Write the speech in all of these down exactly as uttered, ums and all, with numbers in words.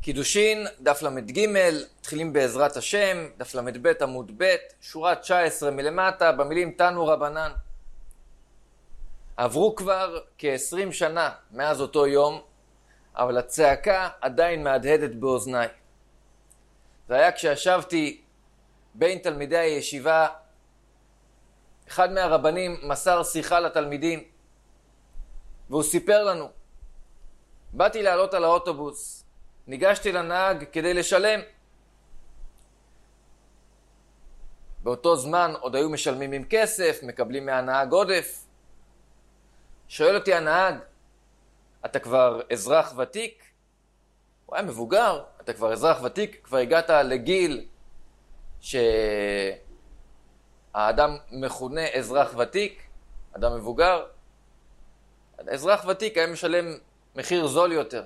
קידושין, דף למד ג', מתחילים בעזרת השם, דף למד ב' עמוד ב', שורה תשע עשרה מלמטה, במילים תנו רבנן. עברו כבר כ-עשרים שנה מאז אותו יום, אבל הצעקה עדיין מהדהדת באוזניי. זה היה כשישבתי בין תלמידי הישיבה, אחד מהרבנים מסר שיחה לתלמידים, והוא סיפר לנו, באתי לעלות על האוטובוס, ניגשתי לנהג כדי לשלם. באותו זמן עוד היו משלמים עם כסף, מקבלים מהנהג עודף. שואל אותי הנהג, אתה כבר אזרח ותיק? הוא היה מבוגר, אתה כבר אזרח ותיק, כבר הגעת לגיל שהאדם מכונה אזרח ותיק, אדם מבוגר. אזרח ותיק היה משלם מחיר זול יותר.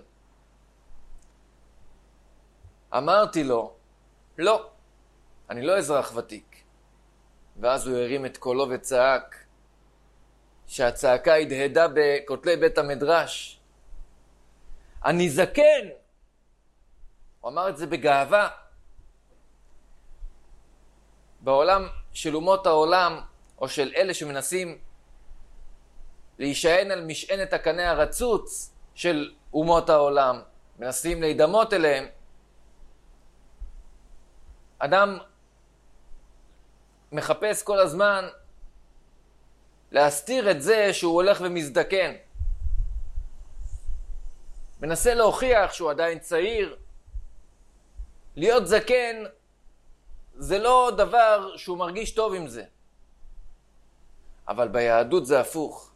אמרתי לו, לא, אני לא אזרח ותיק. ואז הוא הרים את קולו וצעק, שהצעקה הדהדה בכותלי בית המדרש. אני זקן! הוא אמר את זה בגאווה. בעולם של אומות העולם, או של אלה שמנסים להישען על משענת הקנה הרצוץ של אומות העולם, מנסים להידמות אליהם, אדם מחפש כל הזמן להסתיר את זה שהוא הולך ומזדקן. מנסה להוכיח שהוא עדיין צעיר. להיות זקן זה לא דבר שהוא מרגיש טוב עם זה. אבל ביהדות זה הפוך.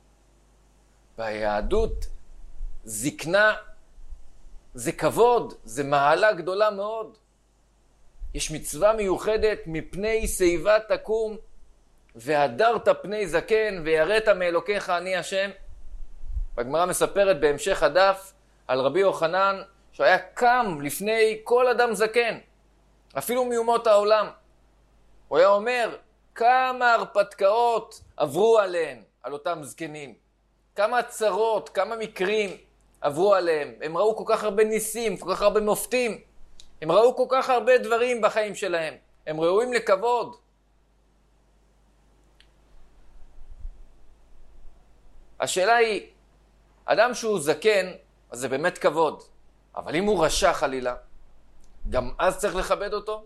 ביהדות זקנה זה כבוד, זה מעלה גדולה מאוד. יש מצווה מיוחדת, מפני שיבה תקום, והדרת פני זקן, ויראת מאלוקיך אני השם. והגמרא מספרת בהמשך הדף על רבי יוחנן, שהיה קם לפני כל אדם זקן, אפילו מאומות העולם. הוא היה אומר, כמה הרפתקאות עברו עליהם, על אותם זקנים. כמה צרות, כמה מקרים עברו עליהם. הם ראו כל כך הרבה ניסים, כל כך הרבה מופתים. הם ראו כל כך הרבה דברים בחיים שלהם. הם ראויים לכבוד. השאלה היא, אדם שהוא זקן, אז זה באמת כבוד. אבל אם הוא רשע חלילה, גם אז צריך לכבד אותו?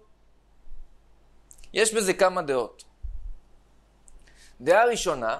יש בזה כמה דעות. דעה ראשונה,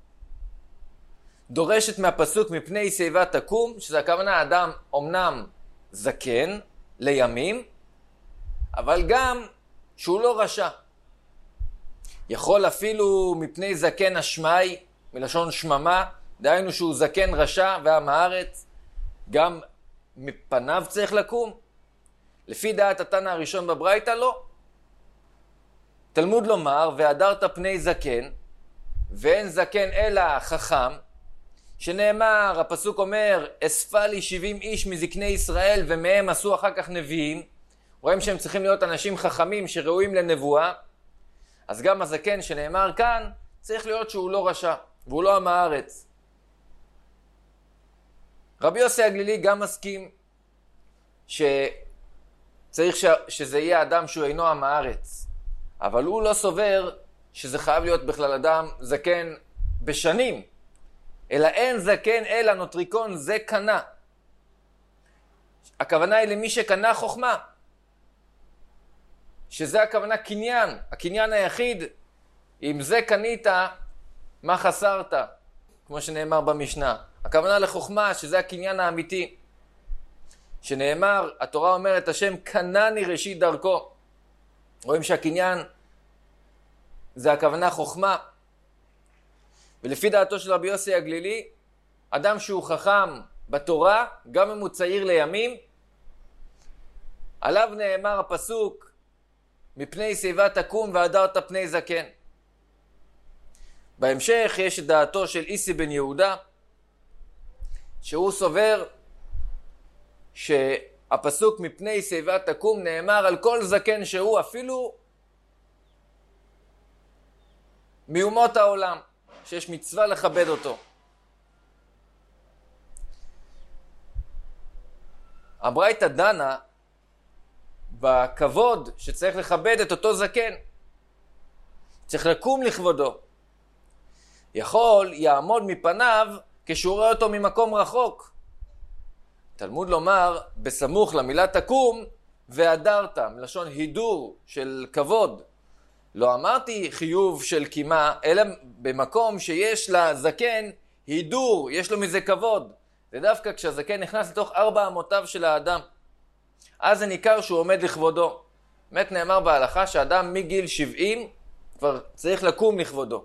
דורשת מהפסוק מפני שיבה תקום, שזה הכוונה אדם אומנם זקן, לימים, אבל גם שהוא לא רשע. יכול אפילו מפני זקן השמי, מלשון שממה, דהיינו שהוא זקן רשע ועם הארץ, גם מפניו צריך לקום. לפי דעת התנא הראשון בברייתא לא. תלמוד לומר, והדרת פני זקן, ואין זקן אלא חכם, שנאמר, הפסוק אומר, אספה לי שבעים איש מזקני ישראל, ומהם עשו אחר כך נביאים. רואים שהם צריכים להיות אנשים חכמים שראויים לנבואה. אז גם הזקן שנאמר כאן, צריך להיות שהוא לא רשע, והוא לא עם הארץ. רבי יוסי הגלילי גם מסכים שצריך ש... שזה יהיה אדם שהוא אינו עם הארץ. אבל הוא לא סובר שזה חייב להיות בכלל אדם זקן בשנים. אלא אין זקן אלא נוטריקון זה קנה. הכוונה היא למי שקנה חוכמה. שזה הכוונה קניין. הקניין היחיד, אם זה קנית, מה חסרת? כמו שנאמר במשנה. הכוונה לחוכמה, שזה הקניין האמיתי. שנאמר, התורה אומרת, השם קנני ראשית דרכו. רואים שהקניין זה הכוונה חוכמה. ולפי דעתו של רבי יוסי הגלילי, אדם שהוא חכם בתורה, גם אם הוא צעיר לימים, עליו נאמר הפסוק, מפני שיבה תקום והדרת פני זקן. בהמשך יש את דעתו של איסי בן יהודה, שהוא סובר שהפסוק מפני שיבה תקום נאמר על כל זקן שהוא, אפילו מאומות העולם. שיש מצווה לכבד אותו. הברייתא דנה בכבוד שצריך לכבד את אותו זקן. צריך לקום לכבודו. יכול יעמוד מפניו כשהוא רואה אותו ממקום רחוק. תלמוד לומר בסמוך למילה תקום והדרת, מלשון הידור של כבוד. לא אמרתי חיוב של קימה, אלא במקום שיש לזקן הידור, יש לו מזה כבוד. זה דווקא כשהזקן נכנס לתוך ארבע אמותיו של האדם. אז זה ניכר שהוא עומד לכבודו. באמת נאמר בהלכה שאדם מגיל שבעים כבר צריך לקום לכבודו.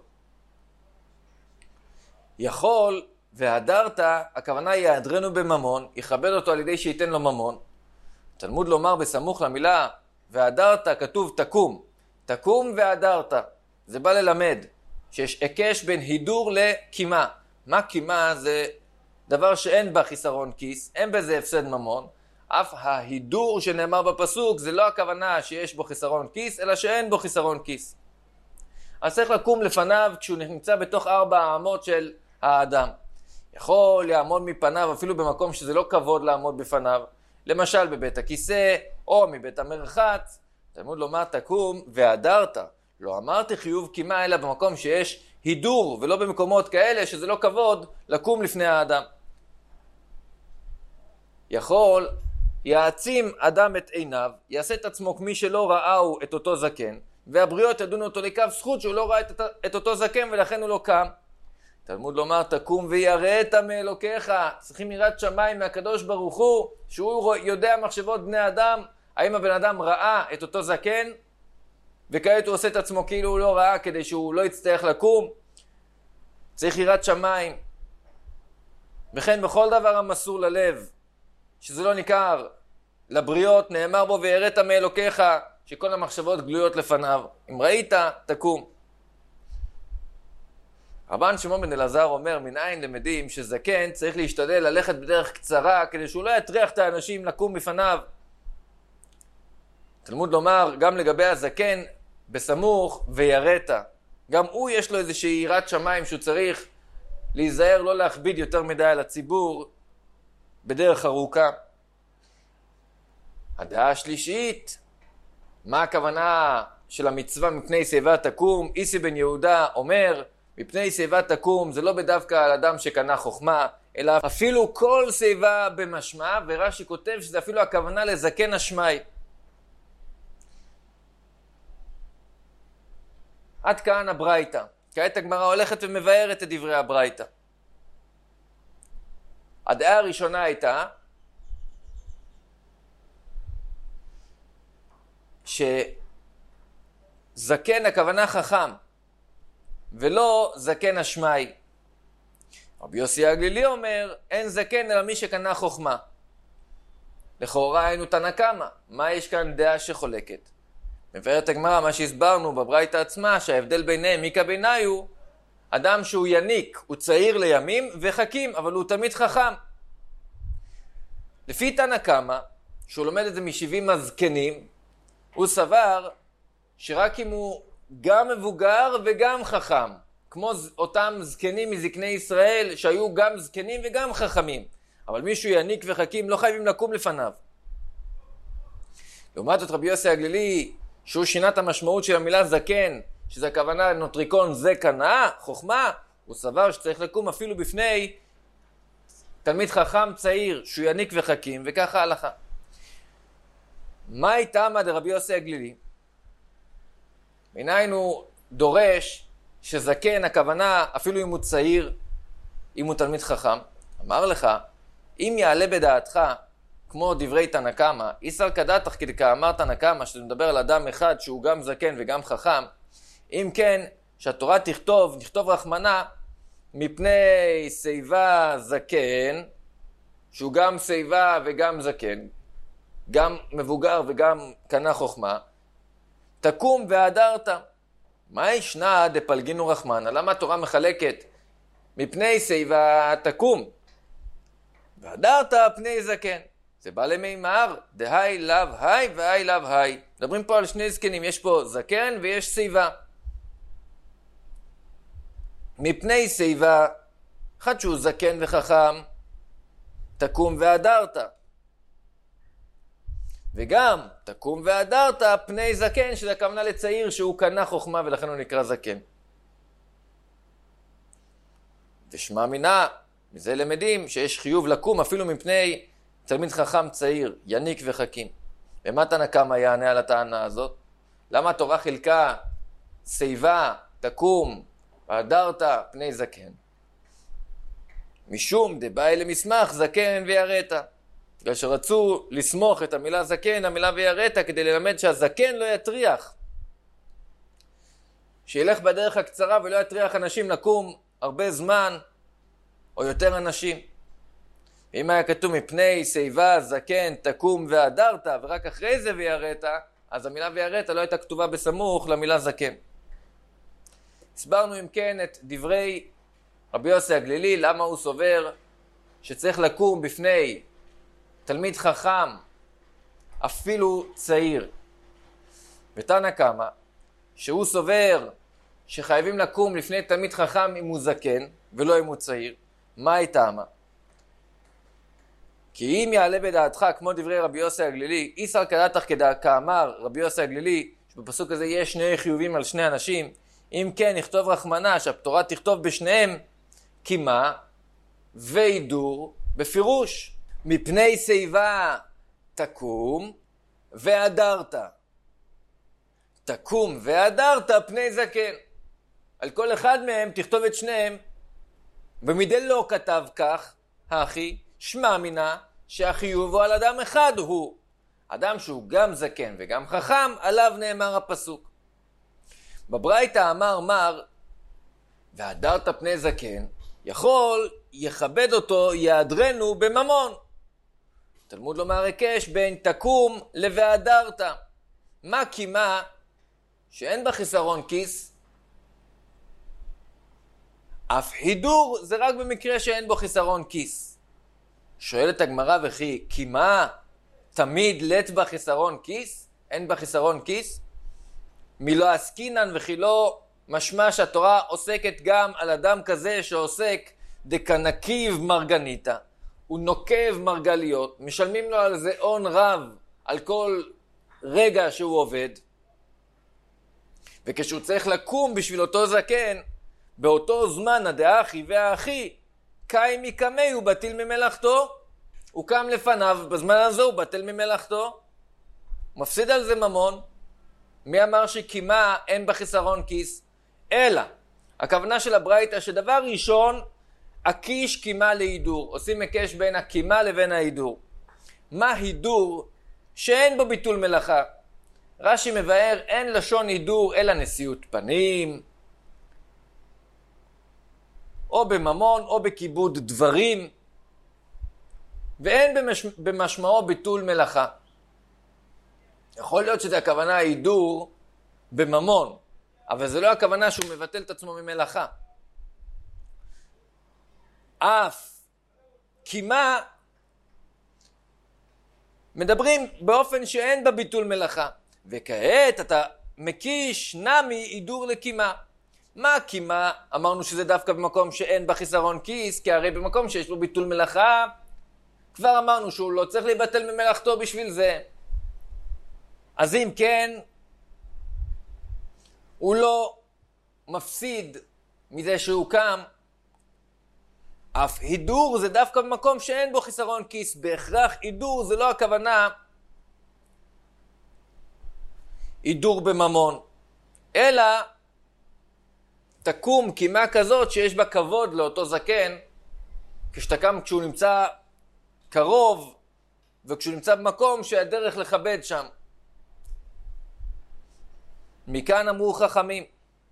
יכול והדרת, הכוונה יעדרנו בממון, יכבד אותו על ידי שייתן לו ממון. תלמוד לומר בסמוך למילה והדרת כתוב תקום. תקום והדרת. זה בא ללמד שיש הקש בין הידור לקימה. מה קימה? זה דבר שאין בה חיסרון כיס, אין בזה הפסד ממון. אף ההידור שנאמר בפסוק זה לא הכוונה שיש בו חיסרון כיס, אלא שאין בו חיסרון כיס. אז צריך לקום לפניו כשהוא נמצא בתוך ארבע האמות של האדם. יכול לעמוד מפניו אפילו במקום שזה לא כבוד לעמוד בפניו, למשל בבית הכיסא או מבית המרחץ. תלמוד לומר תקום והדרת. לא אמרתי חיוב קימה אלא במקום שיש הידור, ולא במקומות כאלה שזה לא כבוד לקום לפני האדם. יכול יעצים אדם את עיניו, יעשה את עצמו כמי שלא ראהו את אותו זקן, והבריות ידונו אותו לקו זכות שהוא לא ראה את, את אותו זקן ולכן הוא לא קם. תלמוד לומר תקום ויראת מאלוקיך. צריכים יראת שמיים מהקדוש ברוך הוא, שהוא יודע מחשבות בני אדם. האם הבן אדם ראה את אותו זקן וכעת הוא עושה את עצמו כאילו הוא לא ראה כדי שהוא לא יצטרך לקום? צריך יראת שמיים. וכן בכל דבר המסור ללב שזה לא ניכר לבריות נאמר בו ויראת מאלוקיך, שכל המחשבות גלויות לפניו. אם ראית תקום. רבן שמעון בן אלעזר אומר מנין למדים שזקן צריך להשתדל ללכת בדרך קצרה כדי שהוא לא יטריח את האנשים לקום בפניו. תלמוד לומר גם לגבי הזקן בסמוך ויראת. גם הוא יש לו איזושהי יראת שמיים שהוא צריך להיזהר לא להכביד יותר מדי על הציבור בדרך ארוכה. הדעה השלישית, מה הכוונה של המצווה מפני שיבה תקום? איסי בן יהודה אומר מפני שיבה תקום זה לא בדווקא על אדם שקנה חוכמה, אלא אפילו כל שיבה במשמע, ורש"י כותב שזה אפילו הכוונה לזקן השמי. עד כאן הברייתא. כעת הגמרא הולכת ומבארת את דברי הברייתא. הדעה הראשונה הייתה שזקן הכוונה חכם ולא זקן השמי. רבי יוסי הגלילי אומר אין זקן אלא מי שקנה חוכמה. לכאורה היינו תנא קמא. מה יש כאן דעה שחולקת? מבארת הגמרא מה שהסברנו בברייתא עצמה, שההבדל ביניהם מיקה ביניי הוא אדם שהוא יניק, הוא צעיר לימים וחכים, אבל הוא תמיד חכם. לפי תנא קמא, שהוא לומד את זה משבעים הזקנים, הוא סבר שרק אם הוא גם מבוגר וגם חכם, כמו אותם זקנים מזקני ישראל שהיו גם זקנים וגם חכמים, אבל מישהו יניק וחכים לא חייבים לקום לפניו. לעומת זאת רבי יוסי הגלילי, שהוא שינה את המשמעות של המילה זקן, שזה הכוונה נוטריקון זקנה, חוכמה, הוא סבר שצריך לקום אפילו בפני תלמיד חכם צעיר, שהוא יניק וחכים, וככה הלכה. מה הייתה מה דרבי יוסי הגלילי? מניין הוא דורש שזקן הכוונה אפילו אם הוא צעיר, אם הוא תלמיד חכם. אמר לך, אם יעלה בדעתך, כמו דברי תנא קמא, איסר כדתך כדאמר תנא קמא, שזה מדבר על אדם אחד שהוא גם זקן וגם חכם, אם כן, שהתורה תכתוב, נכתוב רחמנה, מפני שיבה זקן, שהוא גם שיבה וגם זקן, גם מבוגר וגם קנה חוכמה, תקום והדרת. מה ישנה דפלגינו רחמנה? למה התורה מחלקת מפני שיבה תקום והדרת פני זקן? זה בא למימר, דהי לאו היי והי לאו היי. מדברים פה על שני זקנים, יש פה זקן ויש שיבה. מפני שיבה, אחד שהוא זקן וחכם, תקום והדרת. וגם תקום והדרת פני זקן, שזה הכוונה לצעיר שהוא קנה חוכמה ולכן הוא נקרא זקן. ושמע מינה, מזה למדים שיש חיוב לקום אפילו מפני תלמיד חכם צעיר, יניק וחכים. ומה תנא קמא יענה על הטענה הזאת? למה התורה חילקה שיבה, תקום, והדרת פני זקן? משום דבאי למסמך זקן ויראת. בגלל שרצו לסמוך את המילה זקן, המילה ויראת, כדי ללמד שהזקן לא יטריח. שילך בדרך הקצרה ולא יטריח אנשים לקום הרבה זמן או יותר אנשים. ואם היה כתוב מפני שיבה, זקן, תקום והדרת, ורק אחרי זה ויראת, אז המילה ויראת לא הייתה כתובה בסמוך למילה זקן. הסברנו אם כן את דברי רבי יוסי הגלילי, למה הוא סובר שצריך לקום בפני תלמיד חכם, אפילו צעיר. ותנא קמא, שהוא סובר שחייבים לקום לפני תלמיד חכם אם הוא זקן, ולא אם הוא צעיר. מה היא טעמה? כי אם יעלה בדעתך, כמו דברי רבי יוסי הגלילי, איסר כדעתך כאמר רבי יוסי הגלילי, שבפסוק הזה יש שני חיובים על שני אנשים, אם כן יכתוב רחמנה שהתורה תכתוב בשניהם, כי מה? והידור בפירוש. מפני שיבה תקום והדרת. תקום והדרת פני זקן. על כל אחד מהם תכתוב את שניהם. ומדי לא כתב כך, האחי, שמע מינה שהחיוב הוא על אדם אחד הוא. אדם שהוא גם זקן וגם חכם, עליו נאמר הפסוק. בברייתא אמר מר, והדרת פני זקן, יכול יכבד אותו יעדרנו בממון. תלמוד לומר הקש בין תקום לוהדרת. מה קימה שאין בה חיסרון כיס? אף הידור זה רק במקרה שאין בו חיסרון כיס. שואלת הגמרא וכי קימה תמיד לת בה חיסרון כיס? אין בה חיסרון כיס? מלא עסקינן וכי לא משמע שהתורה עוסקת גם על אדם כזה שעוסק דקנקיב מרגניתא. הוא נוקב מרגליות, משלמים לו על זה הון רב על כל רגע שהוא עובד. וכשהוא צריך לקום בשביל אותו זקן, באותו זמן הדאחי והאחי, קאי מקמי הוא בטל ממלאכתו. הוא קם לפניו, בזמן הזה הוא בטל ממלאכתו. הוא מפסיד על זה ממון. מי אמר שקימה אין בחיסרון כיס? אלא, הכוונה של הברייתא שדבר ראשון, הקיש קימה להידור. עושים הקש בין הקימה לבין ההידור. מה הידור? שאין בו ביטול מלאכה. רש"י מבאר, אין לשון הידור אלא נשיאות פנים, או בממון או בכיבוד דברים, ואין במש... במשמעו ביטול מלאכה. יכול להיות שזה הכוונה הידור בממון, אבל זה לא הכוונה שהוא מבטל את עצמו ממלאכה. אף קימה מדברים באופן שאין בה ביטול מלאכה. וכעת אתה מקיש נמי הידור לקימה. מה קימה? אמרנו שזה דווקא במקום שאין בה חיסרון כיס, כי הרי במקום שיש לו ביטול מלאכה, כבר אמרנו שהוא לא צריך להיבטל ממלאכתו בשביל זה. אז אם כן, הוא לא מפסיד מזה שהוא קם. אף הידור זה דווקא במקום שאין בו חיסרון כיס. בהכרח הידור זה לא הכוונה הידור בממון, אלא תקום קימה כזאת שיש בה כבוד לאותו זקן, כשאתה קם כשהוא נמצא קרוב, וכשהוא נמצא במקום שהדרך לכבד שם. מכאן אמרו חכמים,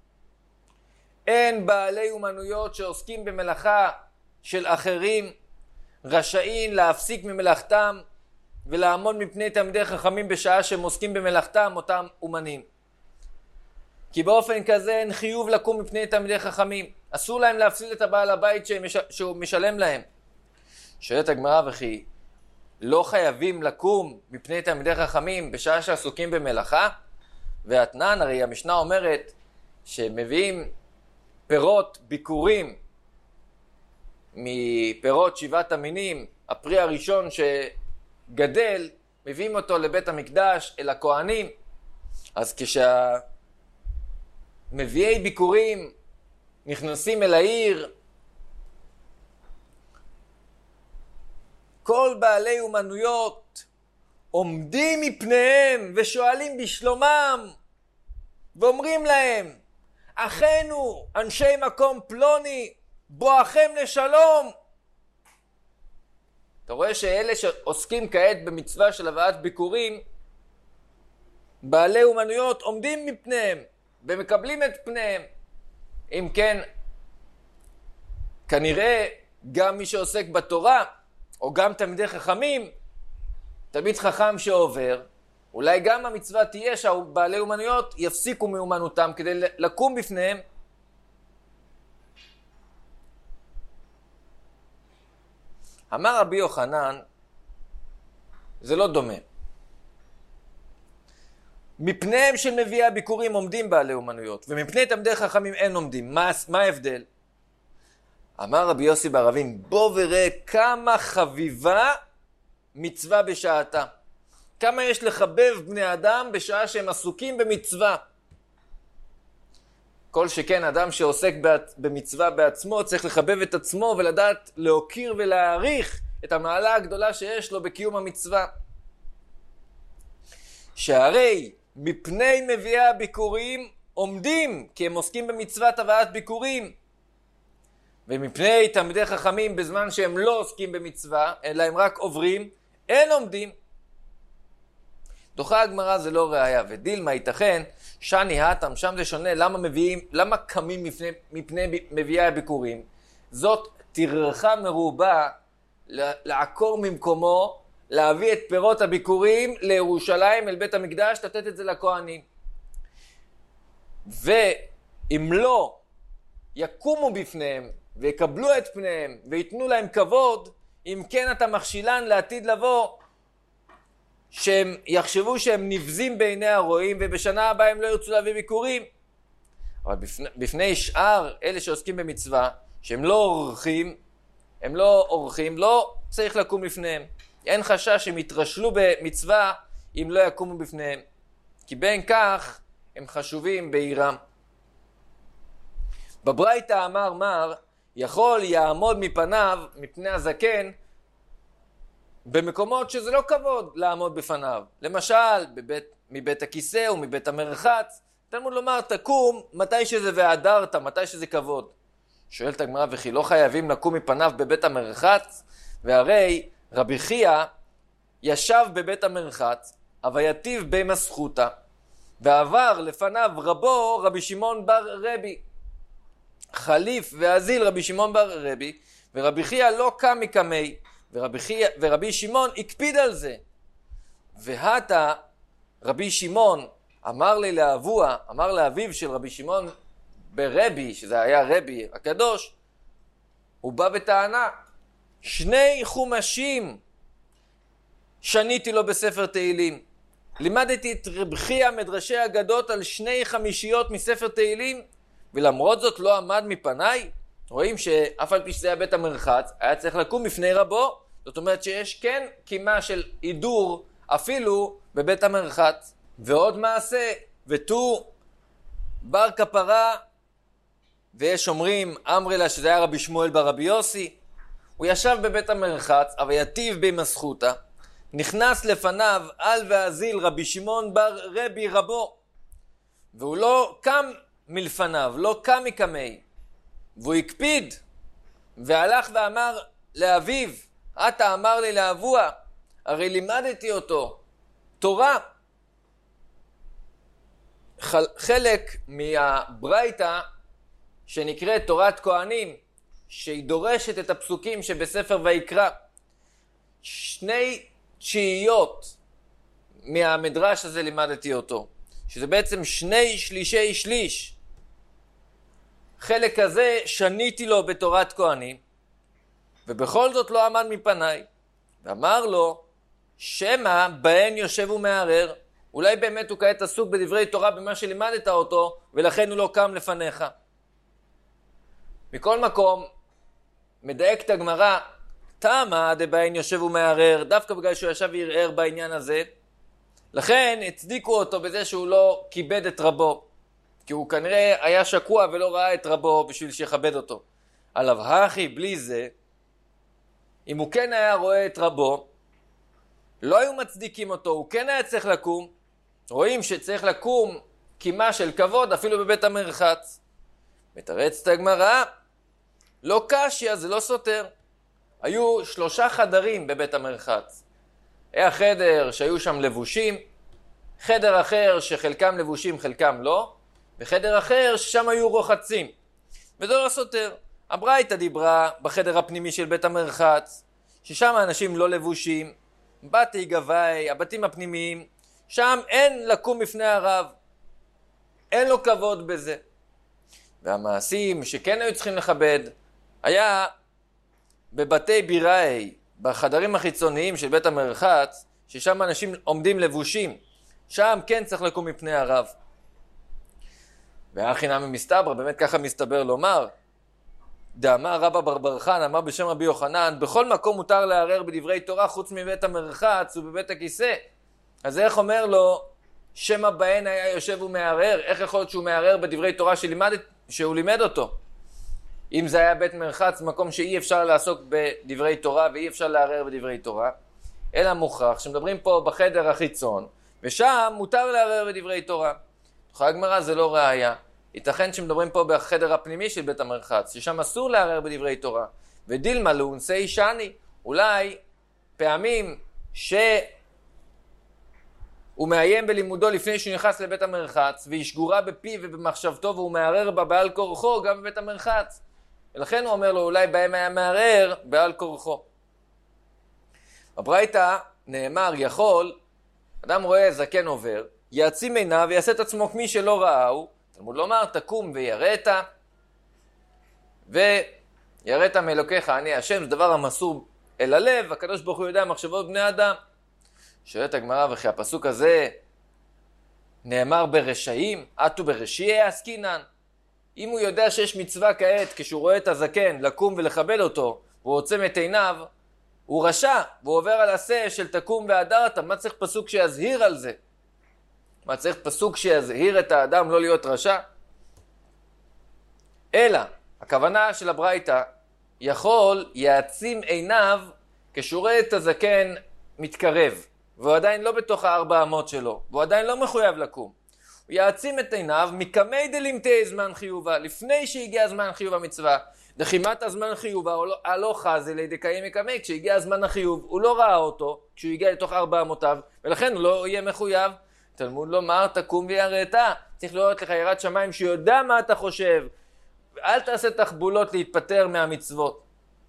אין בעלי אומנויות שעוסקים במלאכה של אחרים רשאים להפסיק ממלאכתם ולעמוד מפני תלמידי חכמים בשעה שהם עוסקים במלאכתם אותם אומנים. כי באופן כזה אין חיוב לקום מפני תלמידי חכמים. אסור להם להפסיד את הבעל הבית שהוא משלם להם. שואלת הגמרא וכי לא חייבים לקום מפני תלמידי חכמים בשעה שעסוקים במלאכה? והתנן, הרי המשנה אומרת שמביאים פירות ביקורים מפירות שבעת המינים, הפרי הראשון שגדל, מביאים אותו לבית המקדש, אל הכהנים. אז כשהמביאי ביקורים נכנסים אל העיר, כל בעלי אומנויות עומדים מפניהם ושואלים בשלומם, ואומרים להם, אחינו, אנשי מקום פלוני, בואכם לשלום. אתה רואה שאלה שעוסקים כעת במצווה של הבאת ביקורים, בעלי אומנויות עומדים מפניהם ומקבלים את פניהם. אם כן, כנראה גם מי שעוסק בתורה, או גם תלמידי חכמים, תלמיד חכם שעובר, אולי גם המצווה תהיה שהבעלי אומנויות יפסיקו מאומנותם כדי לקום בפניהם. אמר רבי יוחנן, זה לא דומה. מפניהם של מביאי הביקורים עומדים בעלי אומנויות, ומפני תלמידי חכמים אין עומדים. מה, מה ההבדל? אמר רבי יוסי בר אבין, בוא וראה כמה חביבה מצווה בשעתה. כמה יש לחבב בני אדם בשעה שהם עסוקים במצווה. כל שכן אדם שעוסק במצווה בעצמו צריך לחבב את עצמו ולדעת להוקיר ולהעריך את המעלה הגדולה שיש לו בקיום המצווה. שהרי מפני מביאי הביקורים עומדים, כי הם עוסקים במצוות הבאת ביקורים. ומפני תלמידי חכמים בזמן שהם לא עוסקים במצווה, אלא הם רק עוברים, אין עומדים. דוחה הגמרא זה לא ראיה, ודילמה ייתכן, שני האטם, שם זה שונה, למה מביאים, למה קמים מפני, מפני מביאי הביקורים? זאת טרחה מרובה לעקור ממקומו, להביא את פירות הביקורים לירושלים, אל בית המקדש, לתת את זה לכהנים. ואם לא יקומו בפניהם ויקבלו את פניהם ויתנו להם כבוד, אם כן אתה מכשילן לעתיד לבוא, שהם יחשבו שהם נבזים בעיני הרואים, ובשנה הבאה הם לא ירצו להביא ביקורים. אבל בפני, בפני שאר אלה שעוסקים במצווה, שהם לא אורחים, הם לא אורחים, לא צריך לקום בפניהם. אין חשש שהם יתרשלו במצווה אם לא יקומו בפניהם. כי בין כך הם חשובים בעירם. בברייתא אמר מר, יכול יעמוד מפניו, מפני הזקן, במקומות שזה לא כבוד לעמוד בפניו. למשל, בבית, מבית הכיסא או מבית המרחץ, תלמוד לומר, תקום מתי שזה והדרת, מתי שזה כבוד. שואלת הגמרא, וכי לא חייבים לקום מפניו בבית המרחץ? והרי רבי חייא ישב בבית המרחץ, אבל יתיב בימה זכותא, ועבר לפניו רבו רבי שמעון בר רבי. חליף ואזיל רבי שמעון בר רבי, ורבי חייא לא קם מקמי, ורבי, חייא, ורבי שמעון הקפיד על זה. והתה רבי שמעון אמר לי לאבוה, אמר לאביו של רבי שמעון ברבי, שזה היה רבי הקדוש, הוא בא בטענה, שני חומשים שניתי לו בספר תהילים. לימדתי את רבי חייא מדרשי אגדות על שני חמישיות מספר תהילים, ולמרות זאת לא עמד מפניי. רואים שאף על פי שזה היה בית המרחץ, היה צריך לקום בפני רבו. זאת אומרת שיש כן קימה של עידור אפילו בבית המרחץ. ועוד מעשה, ותו בר כפרה, ויש אומרים, אמרי לה שזה היה רבי שמואל בר רבי יוסי, הוא ישב בבית המרחץ, אבל יתיב בימה זכותא, נכנס לפניו על ואזיל רבי שמעון בר רבי רבו, והוא לא קם מלפניו, לא קם מקמי, והוא הקפיד, והלך ואמר לאביו, אתה אמר לי לאבוה, הרי לימדתי אותו תורה. חלק מהברייתא שנקראת תורת כהנים, שהיא דורשת את הפסוקים שבספר ויקרא, שני תשיעיות מהמדרש הזה לימדתי אותו, שזה בעצם שני שלישי שליש. חלק הזה שניתי לו בתורת כהנים, ובכל זאת לא עמד מפניי, ואמר לו, שמה בהן יושב ומערער, אולי באמת הוא כעת עסוק בדברי תורה במה שלימדת אותו, ולכן הוא לא קם לפניך. מכל מקום, מדייקת הגמרא, תמה דבעין יושב ומערער, דווקא בגלל שהוא ישב וערער בעניין הזה, לכן הצדיקו אותו בזה שהוא לא כיבד את רבו, כי הוא כנראה היה שקוע ולא ראה את רבו בשביל שיכבד אותו. עליו הכי, בלי זה, אם הוא כן היה רואה את רבו, לא היו מצדיקים אותו, הוא כן היה צריך לקום. רואים שצריך לקום קימה של כבוד אפילו בבית המרחץ. מתרצת הגמרא, לא קשיא, זה לא סותר. היו שלושה חדרים בבית המרחץ. היה חדר שהיו שם לבושים, חדר אחר שחלקם לבושים חלקם לא, וחדר אחר ששם היו רוחצים. וזה לא סותר. הברייתא דיברה בחדר הפנימי של בית המרחץ, ששם האנשים לא לבושים, בתי גבאי, הבתים הפנימיים, שם אין לקום בפני הרב, אין לו כבוד בזה. והמעשים שכן היו צריכים לכבד, היה בבתי ביראי, בחדרים החיצוניים של בית המרחץ, ששם אנשים עומדים לבושים, שם כן צריך לקום מפני הרב. והכי נמי מסתברא, באמת ככה מסתבר לומר, דאמר רבא בר בר חנא, אמר בשם רבי יוחנן, בכל מקום מותר לערער בדברי תורה חוץ מבית המרחץ ובבית הכיסא. אז איך אומר לו, שמא בהן היה יושב ומערער? איך יכול להיות שהוא מערער בדברי תורה שלימד, שהוא לימד אותו? אם זה היה בית מרחץ, מקום שאי אפשר לעסוק בדברי תורה ואי אפשר לערער בדברי תורה, אלא מוכרח שמדברים פה בחדר החיצון, ושם מותר לערער בדברי תורה. תוכל הגמרא, זה לא ראיה. ייתכן שמדברים פה בחדר הפנימי של בית המרחץ, ששם אסור לערער בדברי תורה. ודילמה לאונסי שני, אולי פעמים שהוא מאיים בלימודו לפני שהוא נכנס לבית המרחץ, והיא שגורה בפיו ובמחשבתו, והוא מערער בה בעל כורחו גם בבית המרחץ. ולכן הוא אומר לו, אולי בהם היה מערער בעל כורחו. בברייתא נאמר, יכול, אדם רואה זקן עובר, יעצים עיניו ויעשה את עצמו כמי שלא ראהו, תלמוד לומר, תקום ויראת, ויראת מאלוקיך אני השם, זה דבר המסור אל הלב, הקדוש ברוך הוא יודע מחשבות בני אדם. שואלת הגמרא, וכי הפסוק הזה נאמר ברשעים, עטו ברשיעי עסקינן. אם הוא יודע שיש מצווה כעת, כשהוא רואה את הזקן, לקום ולכבד אותו, והוא עוצם את עיניו, הוא רשע, והוא עובר על עשה של תקום והדרת. מה צריך פסוק שיזהיר על זה? מה צריך פסוק שיזהיר את האדם לא להיות רשע? אלא, הכוונה של הברייתא, יכול יעצים עיניו כשהוא רואה את הזקן מתקרב, והוא עדיין לא בתוך הארבע אמות שלו, והוא עדיין לא מחויב לקום. הוא יעצים את עיניו מקמי דלימתי זמן חיובה, לפני שהגיע זמן חיוב המצווה. דחימת הזמן חיובה, הלא חזי לידי קיים מקמי, כשהגיע הזמן החיוב, הוא לא ראה אותו, כשהוא הגיע לתוך ארבע אמותיו, ולכן הוא לא יהיה מחויב. תלמוד לומר, תקום ויראת. צריך לראות לך יראת שמיים שיודע מה אתה חושב. אל תעשה תחבולות להתפטר מהמצוות.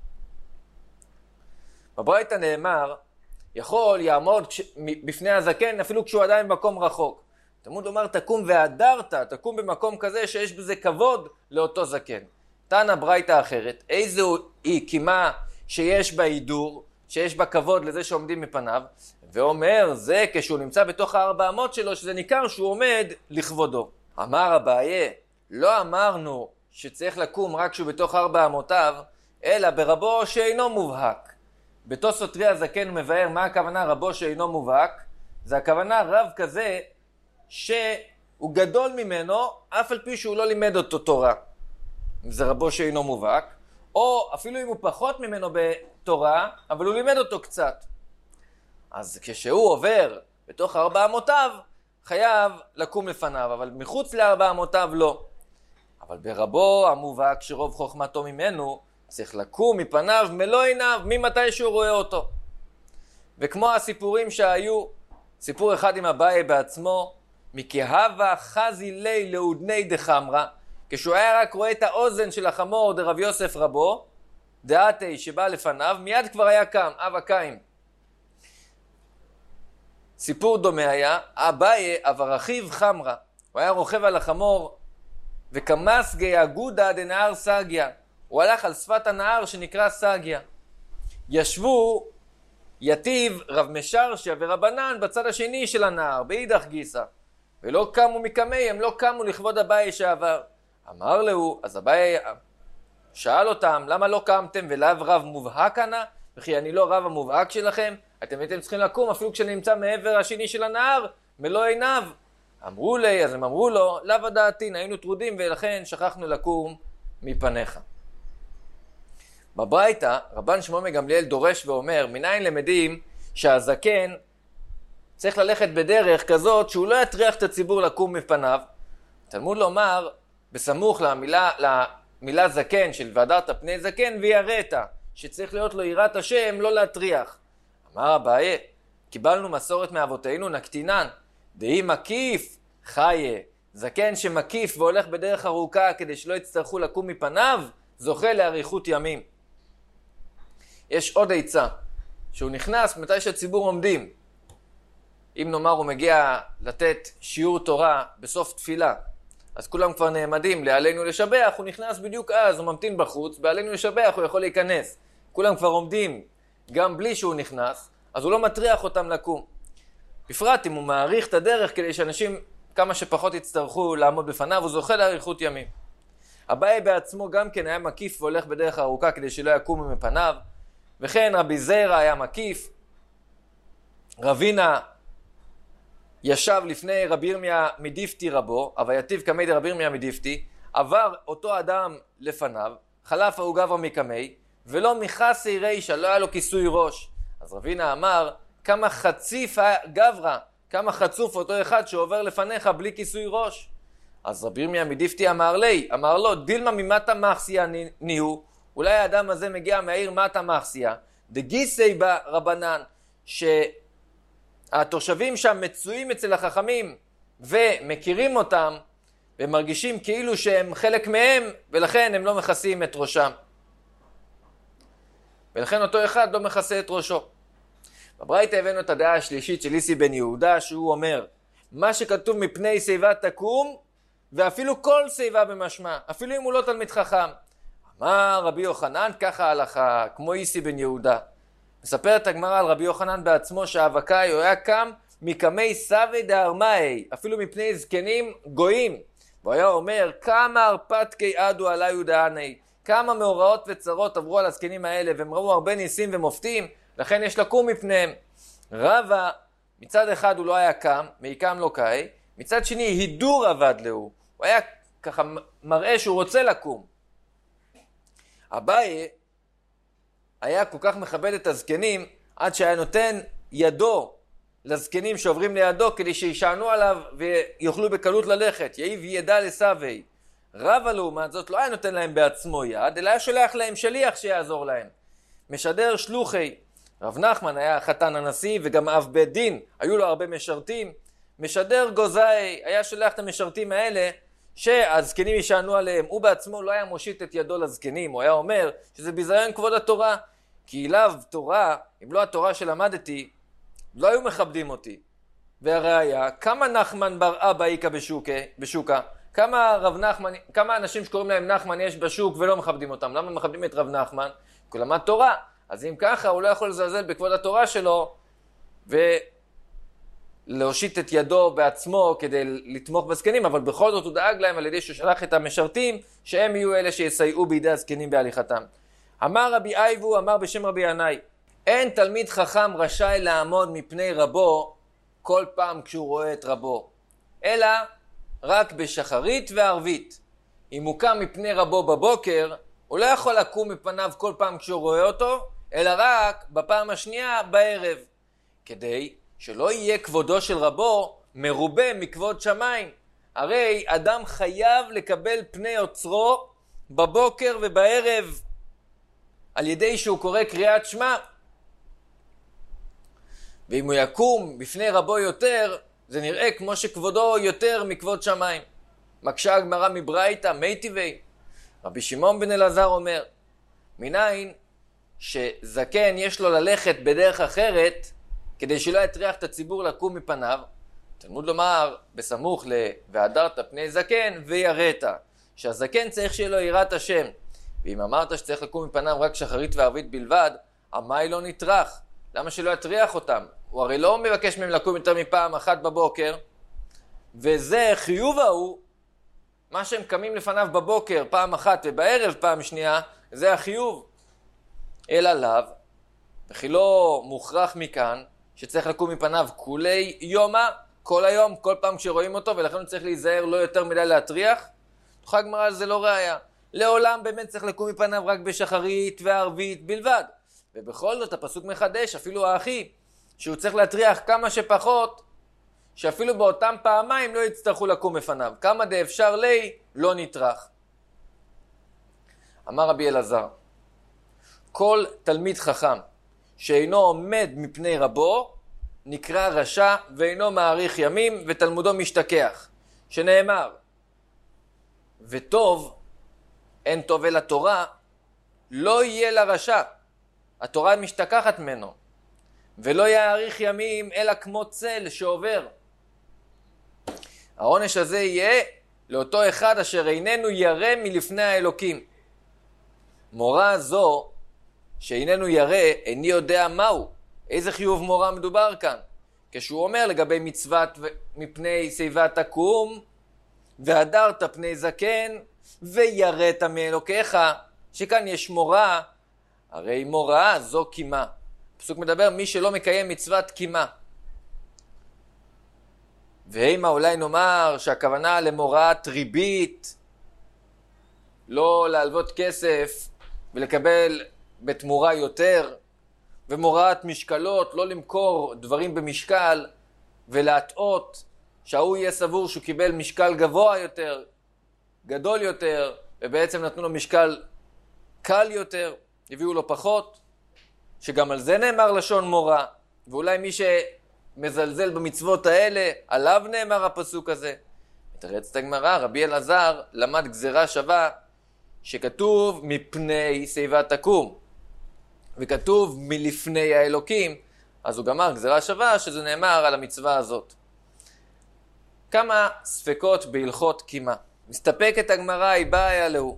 בברייתא נאמר, יכול יעמוד כש... בפני הזקן אפילו כשהוא עדיין במקום רחוק. תלמוד לומר, תקום והדרת, תקום במקום כזה שיש בזה כבוד לאותו זקן. תנא ברייתא אחרת, איזו היא קימה שיש בה הידור, שיש בה כבוד לזה שעומדים מפניו, ואומר, זה כשהוא נמצא בתוך הארבע אמות שלו, שזה ניכר שהוא עומד לכבודו. אמר אביי, לא אמרנו שצריך לקום רק כשהוא בתוך ארבע אמותיו, אלא ברבו שאינו מובהק. בתוספות רי הזקן הוא מבאר מה הכוונה רבו שאינו מובהק. זה הכוונה רב כזה שהוא גדול ממנו, אף על פי שהוא לא לימד אותו תורה. זה רבו שאינו מובהק. או אפילו אם הוא פחות ממנו בתורה, אבל הוא לימד אותו קצת. אז כשהוא עובר בתוך ארבע אמותיו, חייב לקום לפניו, אבל מחוץ לארבע אמותיו לא. אבל ברבו המובהק שרוב חוכמתו ממנו, צריך לקום מפניו מלוא עיניו, ממתי שהוא רואה אותו. וכמו הסיפורים שהיו, סיפור אחד עם אביי בעצמו, מכהבה חזי לי לאודני דחמרה, כשהוא היה רק רואה את האוזן של החמור דרב יוסף רבו, דעתי שבא לפניו, מיד כבר היה קם, אב הקיים. סיפור דומה היה, אביי עבר רכיב חמרה, הוא היה רוכב על החמור, וכמסגי אגודה דנהר סגיה, הוא הלך על שפת הנהר שנקרא סגיה. ישבו יתיב רב משרשיה ורבנן בצד השני של הנהר, באידך גיסא, ולא קמו מקמי, הם לא קמו לכבוד אביי שעבר. אמר לו, אז אביי שאל אותם, למה לא קמתם ולאו רב מובהק ענה? וכי אני לא רב המובהק שלכם? אתם הייתם צריכים לקום אפילו כשאני נמצא מעבר השני של הנהר, מלוא עיניו. אמרו לי, אז הם אמרו לו, לאו הדעתין, היינו טרודים ולכן שכחנו לקום מפניך. בברייתא, רבן שמעון בן גמליאל דורש ואומר, מניין למדים שהזקן צריך ללכת בדרך כזאת שהוא לא יטריח את הציבור לקום מפניו. תלמוד לומר, בסמוך למילה, למילה זקן של והדרת פני זקן ויראת, שצריך להיות לו יראת השם, לא להטריח. אמר אביי, קיבלנו מסורת מאבותינו נקטינן, דהי מקיף חיה, זקן שמקיף והולך בדרך ארוכה כדי שלא יצטרכו לקום מפניו, זוכה לאריכות ימים. יש עוד עצה, שהוא נכנס מתי שהציבור עומדים. אם נאמר הוא מגיע לתת שיעור תורה בסוף תפילה, אז כולם כבר נעמדים לעלינו לשבח, הוא נכנס בדיוק אז, הוא ממתין בחוץ, בעלינו לשבח הוא יכול להיכנס. כולם כבר עומדים גם בלי שהוא נכנס, אז הוא לא מטריח אותם לקום. בפרט אם הוא מעריך את הדרך כדי שאנשים כמה שפחות יצטרכו לעמוד בפניו, הוא זוכה לאריכות ימים. אביי בעצמו גם כן היה מקיף והולך בדרך ארוכה כדי שלא יקומו מפניו, וכן רבי זיירא היה מקיף. רבינה ישב לפני רבי ירמיה מדיפתי רבו, הווייתיו קמי דרבי ירמיה מדיפתי, עבר אותו אדם לפניו, חלף ההוא גברא מקמי, ולא מכסי רישא, לא היה לו כיסוי ראש. אז רבינה אמר, כמה חציף גברא, כמה חצוף אותו אחד שעובר לפניך בלי כיסוי ראש. אז רבי ירמיה מדיפתי אמר לי, אמר לו, דילמה ממטה מחסיה ניהו, אולי האדם הזה מגיע מהעיר מטה מחסיה, דגיסי ברבנן, שהתושבים שם מצויים אצל החכמים ומכירים אותם, ומרגישים כאילו שהם חלק מהם, ולכן הם לא מכסים את ראשם. ולכן אותו אחד לא מכסה את ראשו. בברייתא הבאנו את הדעה השלישית של איסי בן יהודה, שהוא אומר, מה שכתוב מפני שיבה תקום, ואפילו כל שיבה במשמע, אפילו אם הוא לא תלמיד חכם. אמר רבי יוחנן, ככה הלכה, כמו איסי בן יהודה. מספרת הגמרא על רבי יוחנן בעצמו, שהאבקאי הוא היה קם מקמי סבי דהרמאי, אפילו מפני זקנים גויים. והוא היה אומר, כמה הרפתקי עדו עלי ודעני, כמה מאורעות וצרות עברו על הזקנים האלה, והם ראו הרבה ניסים ומופתים, לכן יש לקום מפניהם. רבא, מצד אחד הוא לא היה קם, מעיקם לא קאי, מצד שני הידור עבד לו, הוא היה ככה מראה שהוא רוצה לקום. אביי היה כל כך מכבד את הזקנים, עד שהיה נותן ידו לזקנים שעוברים לידו, כדי שישענו עליו ויוכלו בקלות ללכת, יהי וידע לסבי. רבא לעומת זאת לא היה נותן להם בעצמו יד, אלא היה שולח להם שליח שיעזור להם. משדר שלוחי, רב נחמן היה חתן הנשיא וגם אב בית דין, היו לו הרבה משרתים. משדר גוזאי, היה שולח את המשרתים האלה שהזקנים ישענו עליהם. הוא בעצמו לא היה מושיט את ידו לזקנים, הוא היה אומר שזה ביזיון כבוד התורה, כי אליו תורה, אם לא התורה שלמדתי, לא היו מכבדים אותי. והראיה, כמה נחמן בר אבא איקה בשוקה, בשוקה, כמה רב נחמן, כמה אנשים שקוראים להם נחמן יש בשוק ולא מכבדים אותם. למה מכבדים את רב נחמן? כי הוא למד תורה. אז אם ככה, הוא לא יכול לזלזל בכבוד התורה שלו ולהושיט את ידו בעצמו כדי לתמוך בזקנים, אבל בכל זאת הוא דאג להם על ידי ששלח את המשרתים שהם יהיו אלה שיסייעו בידי הזקנים בהליכתם. אמר רבי אייבו, אמר בשם רבי ינאי, אין תלמיד חכם רשאי לעמוד מפני רבו כל פעם כשהוא רואה את רבו, אלא רק בשחרית וערבית. אם הוא קם מפני רבו בבוקר, הוא לא יכול לקום מפניו כל פעם כשהוא רואה אותו, אלא רק בפעם השנייה בערב, כדי שלא יהיה כבודו של רבו מרובה מכבוד שמיים. הרי אדם חייב לקבל פני אוצרו בבוקר ובערב, על ידי שהוא קורא קריאת שמע. ואם הוא יקום בפני רבו יותר, זה נראה כמו שכבודו יותר מכבוד שמיים. מקשה הגמרא מברייתא, מי טבעי. רבי שמעון בן אלעזר אומר, מניין שזקן יש לו ללכת בדרך אחרת, כדי שלא יטריח את הציבור לקום מפניו, תלמוד לומר בסמוך ל"והדרת פני זקן ויראת", שהזקן צריך שיהיה לו יראת השם. ואם אמרת שצריך לקום מפניו רק שחרית וערבית בלבד, עמי לא נטרח. למה שלא יטריח אותם? הוא הרי לא מבקש מהם לקום יותר מפעם אחת בבוקר, וזה חיוב ההוא, מה שהם קמים לפניו בבוקר פעם אחת ובערב פעם שנייה, זה החיוב. אלא לאו, וכי לא מוכרח מכאן שצריך לקום מפניו כולי יומה, כל היום, כל פעם שרואים אותו, ולכן הוא צריך להיזהר לא יותר מדי להטריח. תוכל הגמרא זה לא ראיה. לעולם באמת צריך לקום מפניו רק בשחרית וערבית בלבד. ובכל זאת הפסוק מחדש, אפילו האחי, שהוא צריך להטריח כמה שפחות, שאפילו באותם פעמיים לא יצטרכו לקום מפניו. כמה דה אפשר לי, לא נטרח. אמר רבי אלעזר, כל תלמיד חכם שאינו עומד מפני רבו, נקרא רשע ואינו מאריך ימים, ותלמודו משתכח. שנאמר, וטוב, אין טוב אל התורה, לא יהיה לרשע. התורה משתכחת ממנו. ולא יאריך ימים אלא כמו צל שעובר. העונש הזה יהיה לאותו אחד אשר איננו ירא מלפני האלוקים. מורה זו שאיננו ירא, איני יודע מהו. איזה חיוב מורה מדובר כאן? כשהוא אומר לגבי מצוות מפני שיבה תקום, והדרת פני זקן, ויראת מאלוקיך, שכאן יש מורה, הרי מורה זו קימה. הפסוק מדבר מי שלא מקיים מצוות קימה. והימה אולי נאמר שהכוונה למוראת ריבית, לא להלוות כסף ולקבל בתמורה יותר, ומוראת משקלות, לא למכור דברים במשקל ולהטעות, שההוא יהיה סבור שהוא קיבל משקל גבוה יותר, גדול יותר, ובעצם נתנו לו משקל קל יותר, הביאו לו פחות, שגם על זה נאמר לשון מורה, ואולי מי שמזלזל במצוות האלה, עליו נאמר הפסוק הזה. מתרצת הגמרא, רבי אלעזר למד גזירה שווה, שכתוב מפני שיבה תקום, וכתוב מלפני האלוקים, אז הוא גמר גזירה שווה שזה נאמר על המצווה הזאת. כמה ספקות בהלכות קימה. מסתפקת הגמרא, היא באה עליהו.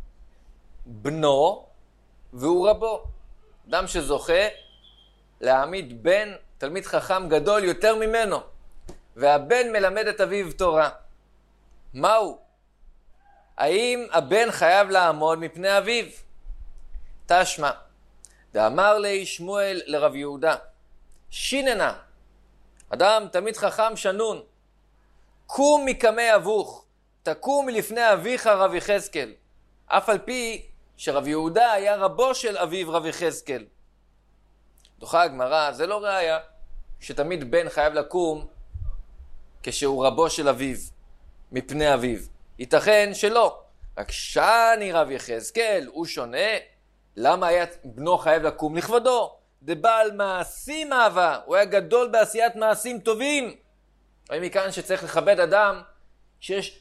בנו והוא רבו. אדם שזוכה להעמיד בן, תלמיד חכם גדול יותר ממנו, והבן מלמד את אביו תורה. מהו? האם הבן חייב לעמוד מפני אביו? תשמע, דאמר לי שמואל לרב יהודה, שיננה, אדם תלמיד חכם שנון, קום מקמי אבוך, תקום מלפני אביך רב יחזקאל, אף על פי שרב יהודה היה רבו של אביו רב יחזקאל. דוחה הגמרא, זה לא ראיה שתמיד בן חייב לקום כשהוא רבו של אביו, מפני אביו. ייתכן שלא, רק שאני רב יחזקאל, הוא שונה. למה היה בנו חייב לקום? לכבודו. דבעל מעשים אהבה, הוא היה גדול בעשיית מעשים טובים. רואים מכאן שצריך לכבד אדם שיש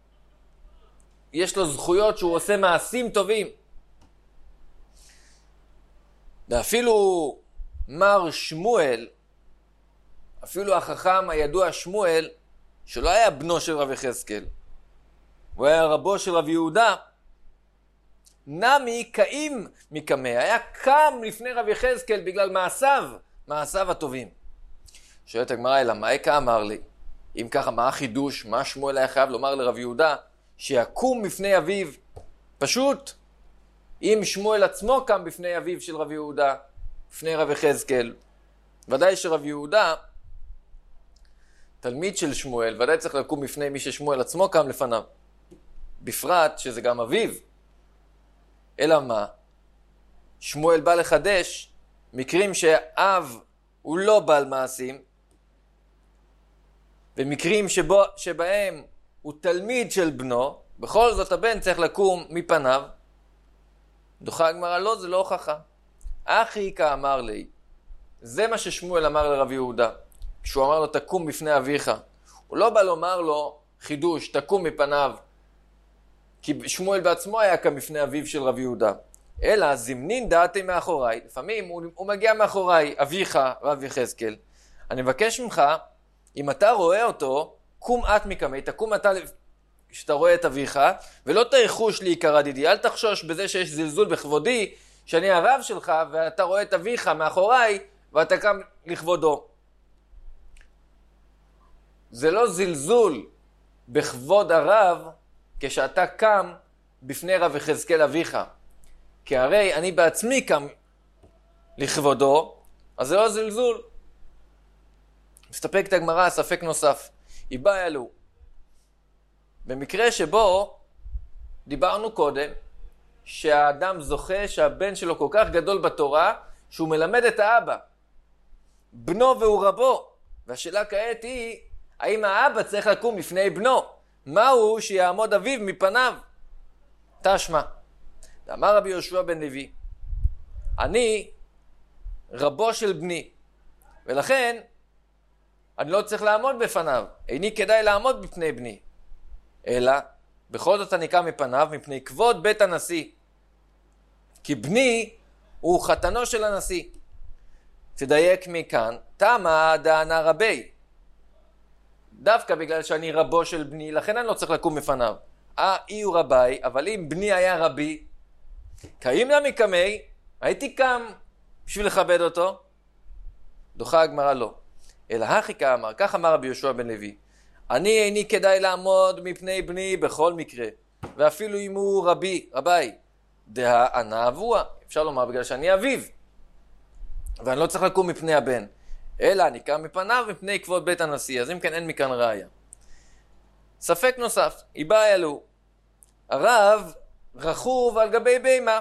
יש לו זכויות שהוא עושה מעשים טובים. ואפילו מר שמואל, אפילו החכם הידוע שמואל, שלא היה בנו של רב יחזקאל, הוא היה רבו של רב יהודה, נמי קאים מקמא, היה קם לפני רב יחזקאל בגלל מעשיו, מעשיו הטובים. שואלת הגמרא, אלא מה איקה אמר לי? אם ככה, מה החידוש? מה שמואל היה חייב לומר לרב יהודה? שיקום בפני אביו? פשוט, אם שמואל עצמו קם בפני אביו של רב יהודה, בפני רב יחזקאל, ודאי שרב יהודה, תלמיד של שמואל, ודאי צריך לקום בפני מי ששמואל עצמו קם לפניו. בפרט שזה גם אביו. אלא מה? שמואל בא לחדש מקרים שאב הוא לא בעל מעשים, ומקרים שבו, שבהם הוא תלמיד של בנו, בכל זאת הבן צריך לקום מפניו. דוחה הגמרא, לא, זה לא הוכחה. אחי כאמר לי, זה מה ששמואל אמר לרב יהודה, כשהוא אמר לו תקום בפני אביך. הוא לא בא לומר לו חידוש, תקום מפניו, כי שמואל בעצמו היה קם בפני אביו של רב יהודה. אלא זמנין דעתי מאחוריי, לפעמים הוא, הוא מגיע מאחוריי, אביך רב יחזקאל. אני מבקש ממך, אם אתה רואה אותו, קום את מקמי, תקום אתה כשאתה רואה את אביך, ולא תחוש לי עיקר דידי, אל תחשוש בזה שיש זלזול בכבודי, שאני הרב שלך, ואתה רואה את אביך מאחוריי, ואתה קם לכבודו. זה לא זלזול בכבוד הרב, כשאתה קם בפני רב יחזקאל אביך. כי הרי אני בעצמי קם לכבודו, אז זה לא זלזול. מסתפקת הגמרא, ספק נוסף. היא באה אלו. במקרה שבו דיברנו קודם, שהאדם זוכה שהבן שלו כל כך גדול בתורה, שהוא מלמד את האבא. בנו והוא רבו. והשאלה כעת היא, האם האבא צריך לקום לפני בנו? מהו שיעמוד אביו מפניו? תשמע. אמר רבי יהושע בן לוי, אני רבו של בני, ולכן אני לא צריך לעמוד בפניו. איני כדאי לעמוד בפני בני. אלא, בכל זאת אני קם מפניו מפני כבוד בית הנשיא. כי בני הוא חתנו של הנשיא. תדייק מכאן, תמה דענה רבי. דווקא בגלל שאני רבו של בני, לכן אני לא צריך לקום בפניו. אה, אי הוא רבי, אבל אם בני היה רבי, קיים לה מקמי, הייתי קם בשביל לכבד אותו. דוחה הגמרא לא. אלא הכי אמר, כך אמר רבי יהושע בן לוי, אני איני כדאי לעמוד מפני בני בכל מקרה, ואפילו אם הוא רבי, רבי, דהה אנא אבוה, אפשר לומר בגלל שאני אביו, ואני לא צריך לקום מפני הבן, אלא אני קם מפניו מפני כבוד בית הנשיא, אז אם כן אין מכאן ראיה. ספק נוסף, היא באה אלו, הרב רכוב על גבי בימה.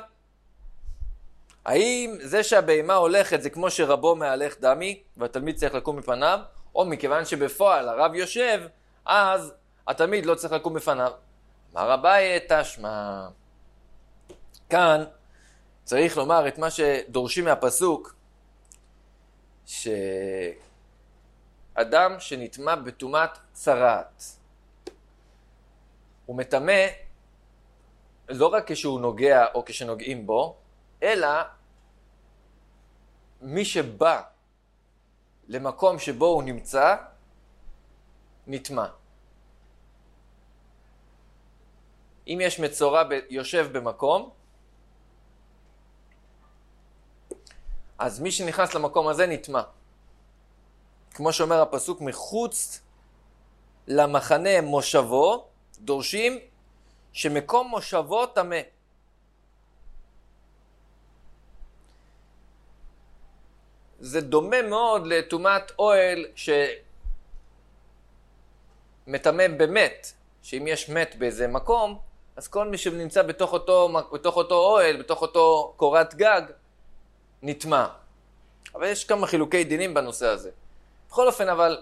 האם זה שהבימה הולכת זה כמו שרבו מהלך דמי והתלמיד צריך לקום מפניו, או מכיוון שבפועל הרב יושב, אז התלמיד לא צריך לקום מפניו? מה רבי תשמע? כאן צריך לומר את מה שדורשים מהפסוק, שאדם שנטמע בטומאת צרעת, הוא מטמא לא רק כשהוא נוגע או כשנוגעים בו, אלא מי שבא למקום שבו הוא נמצא, נטמע. אם יש מצורע יושב במקום, אז מי שנכנס למקום הזה נטמע. כמו שאומר הפסוק, מחוץ למחנה מושבו, דורשים שמקום מושבו טמא. זה דומה מאוד לטומאת אוהל שמטמא באמת, שאם יש מת באיזה מקום, אז כל מי שנמצא בתוך אותו, בתוך אותו אוהל, בתוך אותו קורת גג, נטמע. אבל יש כמה חילוקי דינים בנושא הזה. בכל אופן, אבל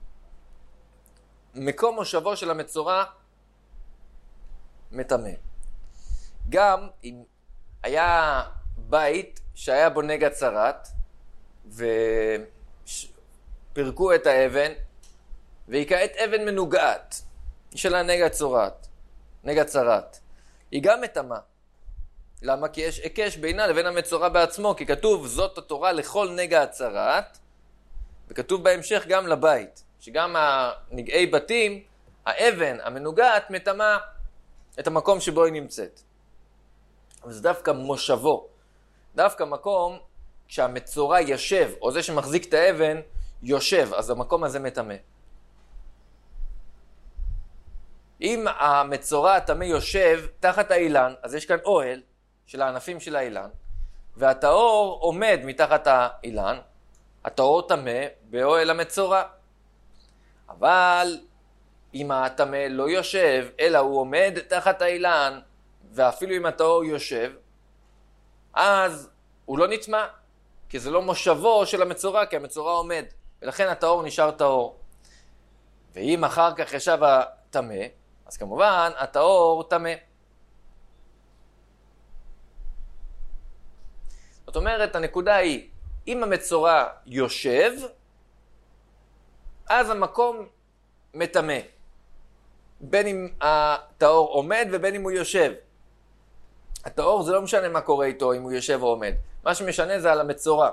מקום מושבו של המצורע מטמא. גם אם היה בית שהיה בו נגע צרעת, ופרקו את האבן, והיא כעת אבן מנוגעת, היא שלה נגע צרעת, נגע צרעת. היא גם מטמאה. למה? כי יש עיקש בינה לבין המצורע בעצמו, כי כתוב זאת התורה לכל נגע הצרעת, וכתוב בהמשך גם לבית, שגם הנגעי בתים, האבן המנוגעת מטמאה את המקום שבו היא נמצאת. אבל זה דווקא מושבו, דווקא מקום כשהמצורע יושב, או זה שמחזיק את האבן, יושב, אז המקום הזה מטמא. אם המצורע הטמא יושב תחת האילן, אז יש כאן אוהל של הענפים של האילן, והטהור עומד מתחת האילן, הטהור טמא באוהל המצורע. אבל אם הטמא לא יושב, אלא הוא עומד תחת האילן, ואפילו אם הטהור יושב, אז הוא לא נטמא, כי זה לא מושבו של המצורע, כי המצורע עומד, ולכן הטהור נשאר טהור. ואם אחר כך ישב הטמא, אז כמובן הטהור טמא. זאת אומרת, הנקודה היא, אם המצורע יושב, אז המקום מטמא. בין אם הטהור עומד ובין אם הוא יושב. הטהור זה לא משנה מה קורה איתו, אם הוא יושב או עומד. מה שמשנה זה על המצורע.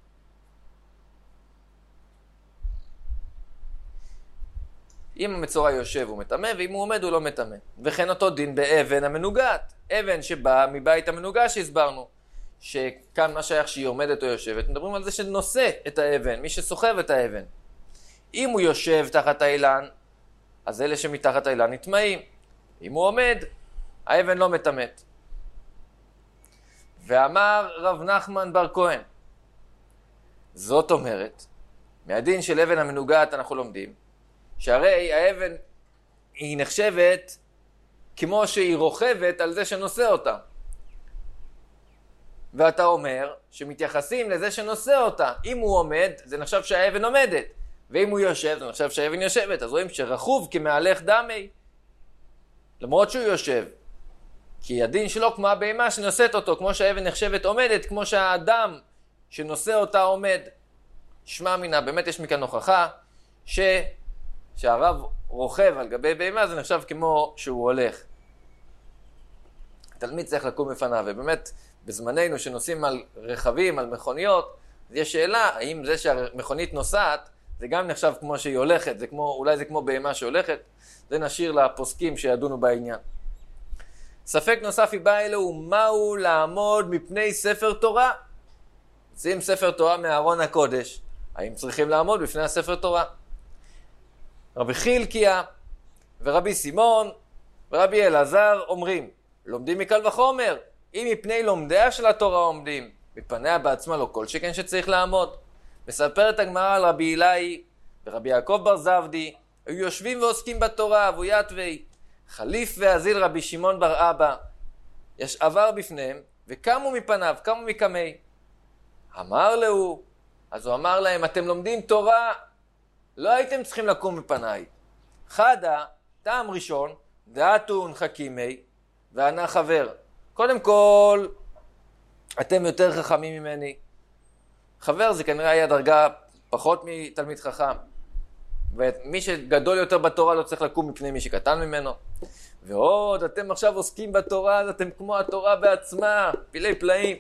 אם המצורע יושב הוא מטמא, ואם הוא עומד הוא לא מטמא. וכן אותו דין באבן המנוגעת. אבן שבאה מבית המנוגע שהסברנו. שכאן מה שייך שהיא עומדת או יושבת. מדברים על זה שנושא את האבן, מי שסוחב את האבן. אם הוא יושב תחת האילן, אז אלה שמתחת האילן נטמאים. אם הוא עומד, האבן לא מטמאת. ואמר רב נחמן בר כהן, זאת אומרת, מהדין של אבן המנוגעת אנחנו לומדים, שהרי האבן היא נחשבת כמו שהיא רוכבת על זה שנושא אותה. ואתה אומר שמתייחסים לזה שנושא אותה. אם הוא עומד, זה נחשב שהאבן עומדת. ואם הוא יושב, זה נחשב שהאבן יושבת. אז רואים שרכוב כמהלך דמי. למרות שהוא יושב. כי הדין שלו כמו הבהמה שנושאת אותו, כמו שהאבן נחשבת עומדת, כמו שהאדם שנושא אותה עומד. שמע מינה, באמת יש מכאן הוכחה, ש... שהרב רוכב על גבי בהמה, זה נחשב כמו שהוא הולך. תלמיד צריך לקום בפניו, ובאמת בזמננו שנוסעים על רכבים, על מכוניות, יש שאלה, האם זה שהמכונית נוסעת, זה גם נחשב כמו שהיא הולכת, זה כמו, אולי זה כמו בהמה שהולכת, זה נשאיר לפוסקים שידונו בעניין. ספק נוסף היא באה אלו, מהו לעמוד מפני ספר תורה? מציעים ספר תורה מארון הקודש, האם צריכים לעמוד בפני הספר תורה? רבי חילקיה ורבי סימון ורבי אלעזר אומרים, לומדים מקל וחומר, אם מפני לומדיה של התורה עומדים, מפניה בעצמה לא כל שכן שצריך לעמוד. מספרת הגמרא על רבי אילאי ורבי יעקב בר זבדי, היו יושבים ועוסקים בתורה, אבו יתווי, חליף ואזיל רבי שמעון בר אבא, יש עבר בפניהם, וקמו מפניו, קמו מקמי. אמר לו, אז הוא אמר להם, אתם לומדים תורה, לא הייתם צריכים לקום מפניי. חדה, טעם ראשון, דעתון חכימי, וענה חבר. קודם כל, אתם יותר חכמים ממני. חבר זה כנראה היה דרגה פחות מתלמיד חכם. ומי שגדול יותר בתורה לא צריך לקום מפני מי שקטן ממנו. ועוד, אתם עכשיו עוסקים בתורה, אז אתם כמו התורה בעצמה, פילי פלאים.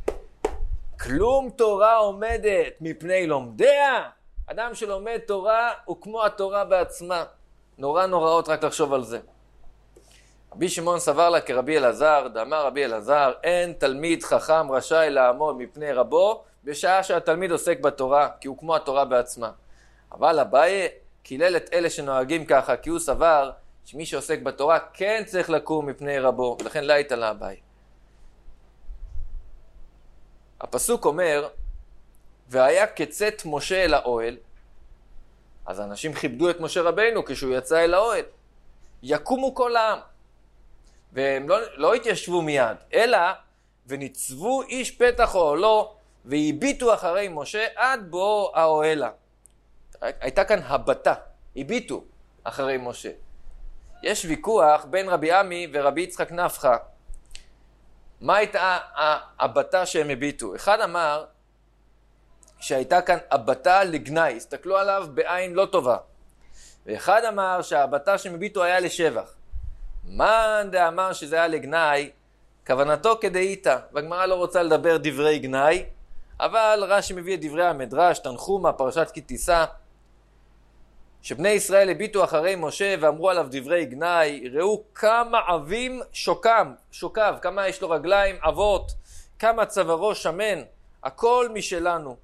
כלום תורה עומדת מפני לומדיה. אדם שלומד תורה הוא כמו התורה בעצמה. נורא נוראות רק לחשוב על זה. רבי שמעון סבר לה כרבי אלעזר, דאמר רבי אלעזר, אין תלמיד חכם רשאי לעמוד מפני רבו בשעה שהתלמיד עוסק בתורה, כי הוא כמו התורה בעצמה. אבל אביי קילל את אלה שנוהגים ככה, כי הוא סבר שמי שעוסק בתורה כן צריך לקום מפני רבו, ולכן לא הייתה לה אביי. הפסוק אומר, והיה כצאת משה אל האוהל, אז האנשים כיבדו את משה רבינו כשהוא יצא אל האוהל. יקומו כל העם. והם לא, לא התיישבו מיד, אלא וניצבו איש פתח אוהלו, והביטו אחרי משה עד בוא האוהלה. הייתה כאן הבטה, הביטו אחרי משה. יש ויכוח בין רבי עמי ורבי יצחק נפחא. מה הייתה הבטה שהם הביטו? אחד אמר שהייתה כאן הבטה לגנאי, הסתכלו עליו בעין לא טובה. ואחד אמר שהבטה שהם הביטו היה לשבח. מאן דאמר שזה היה לגנאי, כוונתו כדאיתא, והגמרא לא רוצה לדבר דברי גנאי, אבל רש"י מביא את דברי המדרש, תנחומא, פרשת כי תישא, שבני ישראל הביטו אחרי משה ואמרו עליו דברי גנאי, ראו כמה עבים שוקם, שוקב, כמה יש לו רגליים עבות, כמה צווארו שמן, הכל משלנו.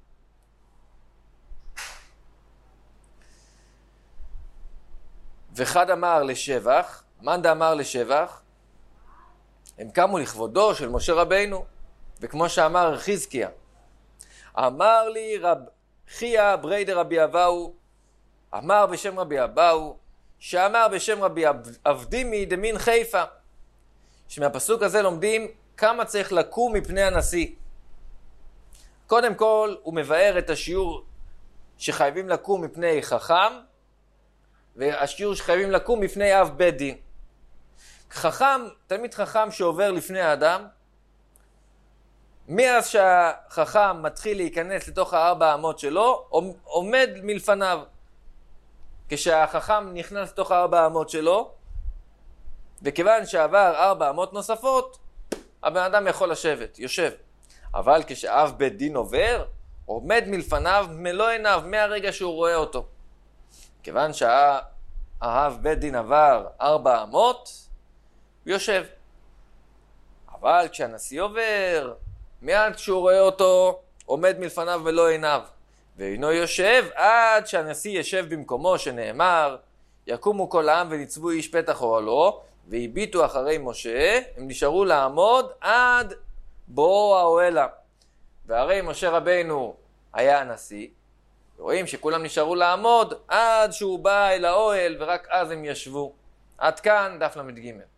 ואחד אמר לשבח, מאן דאמר לשבח, הם קמו לכבודו של משה רבינו, וכמו שאמר חזקיה, אמר לי רב חייא ברי דרבי אבאו, אמר בשם רבי אבאו, שאמר בשם רבי אבדימי דמין חיפה. שמהפסוק הזה לומדים כמה צריך לקום מפני הנשיא. קודם כל הוא מבאר את השיעור שחייבים לקום מפני חכם, והשיעור שחייבים לקום מפני אב בית דין. חכם, תלמיד חכם שעובר לפני האדם, מאז שהחכם מתחיל להיכנס לתוך הארבע אמות שלו, עומד מלפניו. כשהחכם נכנס לתוך הארבע אמות שלו, וכיוון שעבר ארבע אמות נוספות, הבן אדם יכול לשבת, יושב. אבל כשאב בית דין עובר, עומד מלפניו מלוא עיניו מהרגע שהוא רואה אותו. כיוון שהאב בית דין עבר ארבע אמות, הוא יושב. אבל כשהנשיא עובר, מיד כשהוא רואה אותו, עומד מלפניו מלוא עיניו. ואינו יושב עד שהנשיא ישב במקומו שנאמר, יקומו כל העם וניצבו איש פתח אוהלו, והביטו אחרי משה, הם נשארו לעמוד עד בוא האוהלה. והרי משה רבינו היה הנשיא, רואים שכולם נשארו לעמוד עד שהוא בא אל האוהל ורק אז הם ישבו. עד כאן דף למד ג'.